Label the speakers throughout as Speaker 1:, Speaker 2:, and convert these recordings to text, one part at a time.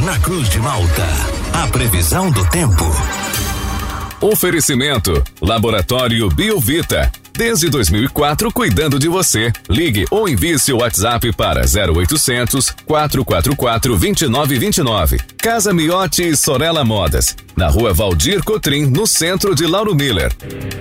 Speaker 1: Na Cruz de Malta, a previsão do tempo.
Speaker 2: Oferecimento: Laboratório Biovita. Desde 2004, cuidando de você. Ligue ou envie seu WhatsApp para 0800 444 2929. Casa Miotti e Sorella Modas, na Rua Valdir Cotrim, no centro de Lauro Miller.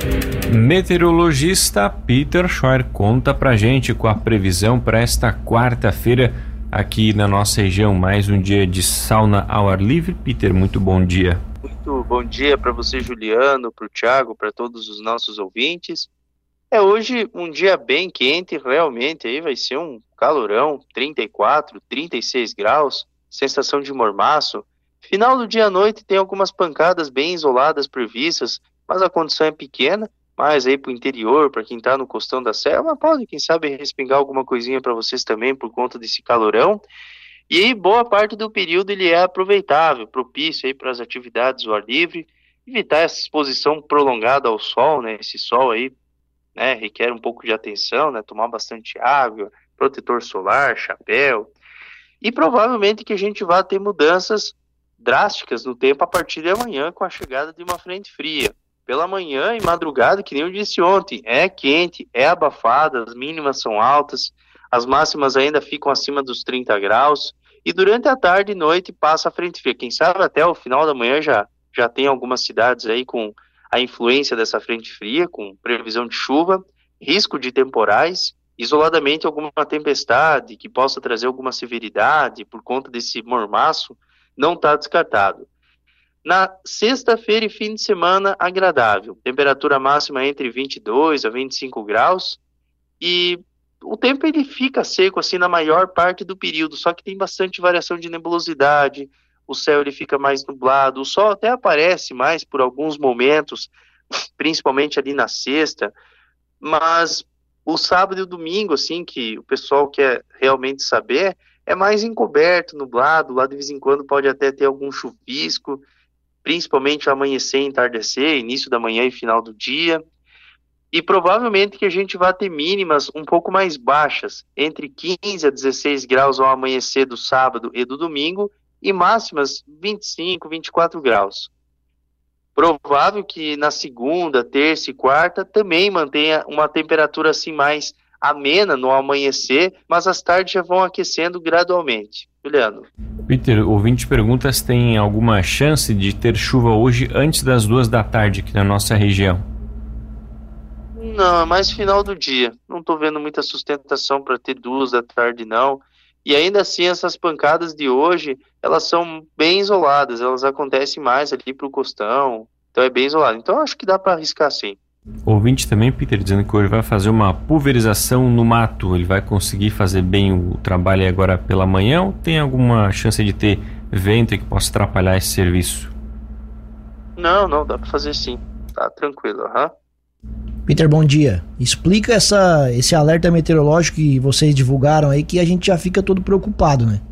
Speaker 3: Meteorologista Peter Scheuer conta pra gente com a previsão para esta quarta-feira aqui na nossa região. Mais um dia de sauna ao ar livre. Peter, muito bom dia.
Speaker 4: Muito bom dia para você, Juliano, para o Thiago, para todos os nossos ouvintes. Hoje um dia bem quente, realmente, aí vai ser um calorão, 34, 36 graus, sensação de mormaço. Final do dia à noite tem algumas pancadas bem isoladas previstas, mas a condição é pequena, mas aí para o interior, para quem está no costão da serra, mas pode, quem sabe, respingar alguma coisinha para vocês também por conta desse calorão. E aí, boa parte do período ele é aproveitável, propício aí para as atividades ao ar livre, evitar essa exposição prolongada ao sol, né? Esse sol aí, né, requer um pouco de atenção, né? Tomar bastante água, protetor solar, chapéu. E provavelmente que a gente vai ter mudanças drásticas no tempo a partir de amanhã com a chegada de uma frente fria. Pela manhã e madrugada, que nem eu disse ontem, é quente, é abafada, as mínimas são altas, as máximas ainda ficam acima dos 30 graus. E durante a tarde e noite passa a frente fria. Quem sabe até o final da manhã já tem algumas cidades aí com a influência dessa frente fria, com previsão de chuva, risco de temporais, isoladamente alguma tempestade que possa trazer alguma severidade por conta desse mormaço, não está descartado. Na sexta-feira e fim de semana, agradável. Temperatura máxima entre 22 a 25 graus e o tempo ele fica seco assim na maior parte do período, só que tem bastante variação de nebulosidade, o céu ele fica mais nublado, o sol até aparece mais por alguns momentos, principalmente ali na sexta, mas o sábado e o domingo, assim, que o pessoal quer realmente saber, é mais encoberto, nublado, lá de vez em quando pode até ter algum chuvisco, principalmente ao amanhecer e entardecer, início da manhã e final do dia. E provavelmente que a gente vai ter mínimas um pouco mais baixas, entre 15 a 16 graus ao amanhecer do sábado e do domingo, e máximas 25, 24 graus. Provável que na segunda, terça e quarta também mantenha uma temperatura assim mais amena no amanhecer, mas as tardes já vão aquecendo gradualmente. Juliano.
Speaker 3: Peter, o ouvinte pergunta se tem alguma chance de ter chuva hoje antes das 2 da tarde aqui na nossa região.
Speaker 4: Não, é mais final do dia. Não estou vendo muita sustentação para ter 2 da tarde, não. E ainda assim, essas pancadas de hoje, elas são bem isoladas. Elas acontecem mais ali para o costão. Então é bem isolado. Então acho que dá para arriscar sim.
Speaker 3: O ouvinte também, Peter, dizendo que hoje vai fazer uma pulverização no mato. Ele vai conseguir fazer bem o trabalho agora pela manhã ou tem alguma chance de ter vento que possa atrapalhar esse serviço?
Speaker 4: Não, dá para fazer sim. Tá tranquilo,
Speaker 5: Peter, bom dia. Explica esse alerta meteorológico que vocês divulgaram aí, que a gente já fica todo preocupado, né?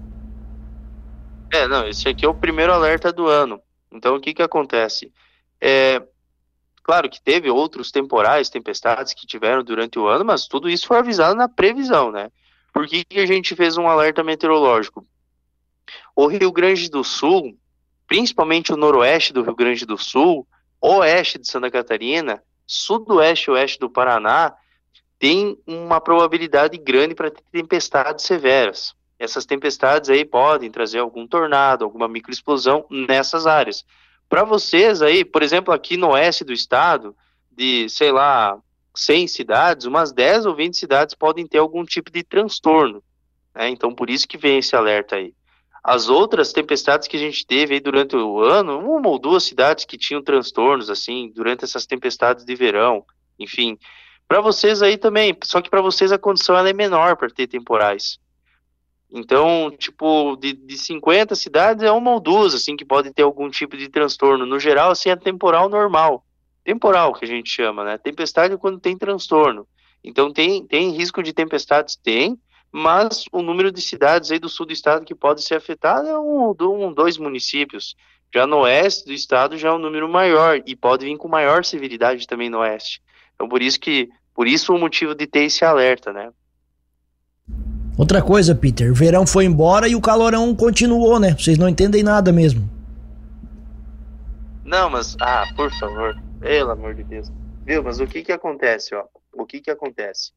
Speaker 4: Esse aqui é o primeiro alerta do ano. Então, o que acontece? Claro que teve outros temporais, tempestades que tiveram durante o ano, mas tudo isso foi avisado na previsão, né? Por que a gente fez um alerta meteorológico? O Rio Grande do Sul, principalmente o noroeste do Rio Grande do Sul, oeste de Santa Catarina, sudoeste e oeste do Paraná, tem uma probabilidade grande para ter tempestades severas. Essas tempestades aí podem trazer algum tornado, alguma microexplosão nessas áreas. Para vocês aí, por exemplo, aqui no oeste do estado, de, 100 cidades, umas 10 ou 20 cidades podem ter algum tipo de transtorno, né? Então, por isso que vem esse alerta aí. As outras tempestades que a gente teve aí durante o ano, 1 ou 2 cidades que tinham transtornos, assim, durante essas tempestades de verão, enfim. Para vocês aí também, só que para vocês a condição ela é menor para ter temporais. Então, tipo, de 50 cidades é 1 ou 2, assim, que podem ter algum tipo de transtorno. No geral, assim, é temporal normal. Temporal, que a gente chama, né? Tempestade é quando tem transtorno. Então, tem risco de tempestades? Tem, mas o número de cidades aí do sul do estado que pode ser afetado é 2 municípios. Já no oeste do estado já é um número maior e pode vir com maior severidade também no oeste. Então, por isso o motivo de ter esse alerta, né?
Speaker 5: Outra coisa, Peter, o verão foi embora e o calorão continuou, né? Vocês não entendem nada mesmo.
Speaker 4: Não, mas, por favor, pelo amor de Deus. Viu, mas o que acontece, ó? O que acontece?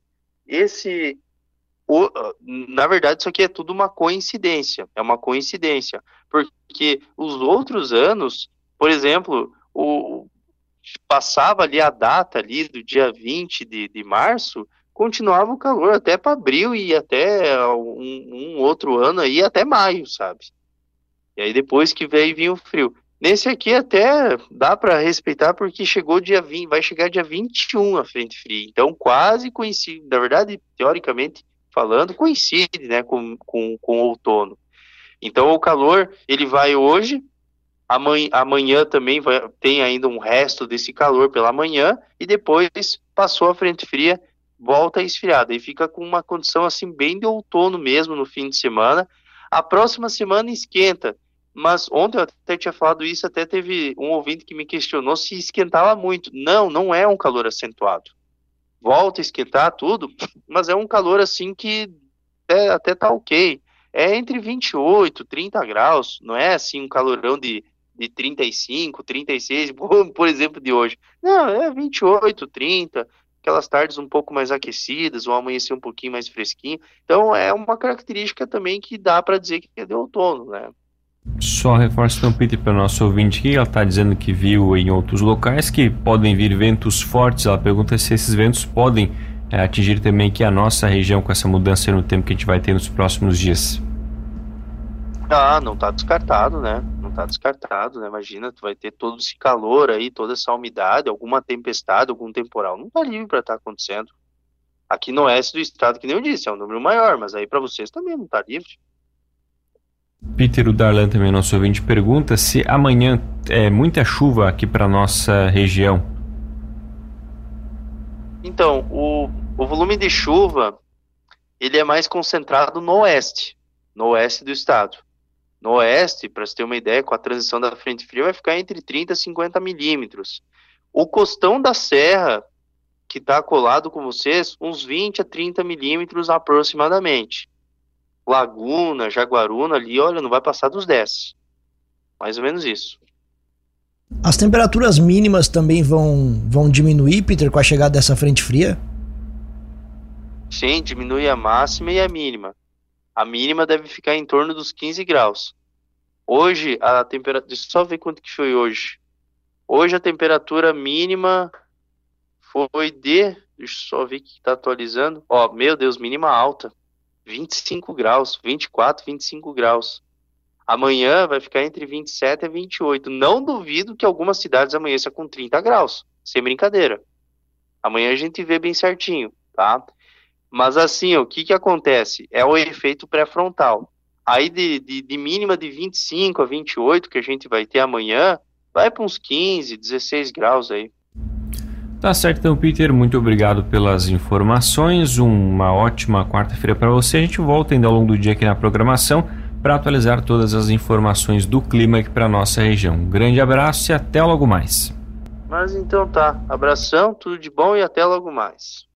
Speaker 4: Na verdade, isso aqui é tudo uma coincidência. É uma coincidência. Porque os outros anos, por exemplo, passava ali a data ali do dia 20 de março, continuava o calor até para abril e até um outro ano aí até maio, sabe? E aí depois que veio vinha o frio. Nesse aqui até dá para respeitar porque chegou dia 20, vai chegar dia 21 a frente fria. Então quase coincide, na verdade, teoricamente falando, coincide, né, com o outono. Então o calor, ele vai hoje, amanhã também tem ainda um resto desse calor pela manhã e depois passou a frente fria, volta a esfriar. Daí fica com uma condição assim bem de outono mesmo no fim de semana. A próxima semana esquenta. Mas ontem eu até tinha falado isso, até teve um ouvinte que me questionou se esquentava muito. Não é um calor acentuado. Volta a esquentar tudo, mas é um calor assim que até tá ok. É entre 28, 30 graus, não é assim um calorão de 35, 36, por exemplo, de hoje. Não, é 28, 30, aquelas tardes um pouco mais aquecidas, ou amanhecer um pouquinho mais fresquinho. Então é uma característica também que dá para dizer que é de outono, né?
Speaker 3: Só reforço então, Peter, para o nosso ouvinte aqui, ela está dizendo que viu em outros locais que podem vir ventos fortes. Ela pergunta se esses ventos podem atingir também aqui a nossa região com essa mudança no tempo que a gente vai ter nos próximos dias.
Speaker 4: Não está descartado, né? Não está descartado, né? Imagina, tu vai ter todo esse calor aí, toda essa umidade, alguma tempestade, algum temporal. Não está livre para estar acontecendo. Aqui no oeste do estado, que nem eu disse, é um número maior, mas aí para vocês também não está livre.
Speaker 3: Peter, o Darlan também, nosso ouvinte, pergunta se amanhã é muita chuva aqui para nossa região.
Speaker 4: Então, o volume de chuva, ele é mais concentrado no oeste do estado. No oeste, para você ter uma ideia, com a transição da frente fria, vai ficar entre 30 e 50 milímetros. O costão da serra, que está colado com vocês, uns 20 a 30 milímetros aproximadamente. Laguna, Jaguaruna ali, olha, não vai passar dos 10. Mais ou menos isso.
Speaker 5: As temperaturas mínimas também vão diminuir, Peter, com a chegada dessa frente fria?
Speaker 4: Sim, diminui a máxima e a mínima. A mínima deve ficar em torno dos 15 graus. Hoje, a temperatura... Deixa eu só ver quanto que foi hoje. Hoje a temperatura mínima foi de... Deixa eu só ver que está atualizando. Meu Deus, mínima alta. 25 graus, 24, 25 graus. Amanhã vai ficar entre 27 e 28. Não duvido que algumas cidades amanheçam com 30 graus. Sem brincadeira. Amanhã a gente vê bem certinho, tá? Mas assim, o que acontece? É o efeito pré-frontal. Aí de mínima de 25 a 28 que a gente vai ter amanhã, vai para uns 15, 16 graus aí.
Speaker 3: Tá certo então, Peter, muito obrigado pelas informações, uma ótima quarta-feira para você. A gente volta ainda ao longo do dia aqui na programação para atualizar todas as informações do clima aqui para nossa região. Um grande abraço e até logo mais.
Speaker 4: Mas então tá, abração, tudo de bom e até logo mais.